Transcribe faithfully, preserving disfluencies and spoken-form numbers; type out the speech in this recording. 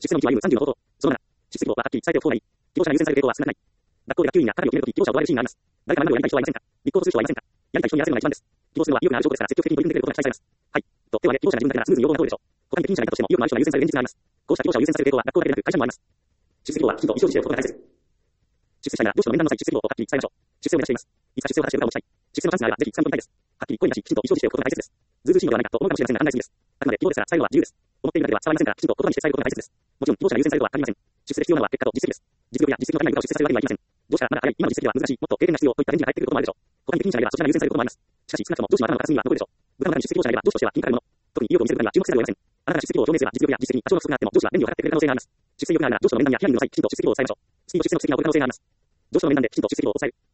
出世の道は ユーさんじゅう の方法。そのなな、出世希望ははっきり伝えておく方がいい。希望者が優先される傾向は少なくない。学校で学級委員が係を決めるとき、希望者を奪われるシーンがあります。誰か学部をやりたい人はいませんか？立候補する人はいませんか？やりたい人にやらせるのが一番です。希望するのは意欲のある証拠ですから、積極的に取り組んでくれることが期待されます。はい。と、手を挙げ、希望者が自分だけならスムーズに要望が通るでしょう。他に適任者がいたとしても、意欲のある人が優先される現実があります。こうした希望者を優先される傾向は学校だけでなく会社にもあります。出世希望はきちんと意思を示しておくことが大切。出世したいなら、上司の面談の際、出世希望をはっきり伝えましょう。出世を目指しています。いつか出世を果たして部下を持ちたい。出世のチャンスがあれば、ぜひ掴み取りたいです。はっきり声に出し、きちんと意思を示しておくことが大切です。ずうずうしいのではないかと思うかもしれませんが、考えすぎです。あくまで希望ですから、伝えるのは自由です。思っているだけでは伝わりませんから、きちんと言葉にして伝えることが大切です。もちろん、希望者が優先されるとは限りません。出世で必要なのは結果と実績です。実力や実績の高い部下を出世させるわけにはいきません。上司からまだ早い、今の実績では難しい、もっと経験が必要といった返事が返ってくることもあるでしょう。他に適任者がいればそちらが優先されることもあります。しかし、少なくとも上司の頭の片隅には残るでしょう。部下の中に出世希望者がいれば、上司としては気にかかるもの。特に意欲を見せる部下には注目せざるを得ません。あなたが出世希望を表明すれば、実力や実績に多少の不足があっても、上司は便宜を図ってくれる可能性があります。出世欲があるなら、上司の面談やヒアリングの際、きちんと出世希望を伝えましょう。スピード出世の次には遅れる可能性があります。上司の面談できちんと出世希望を伝える。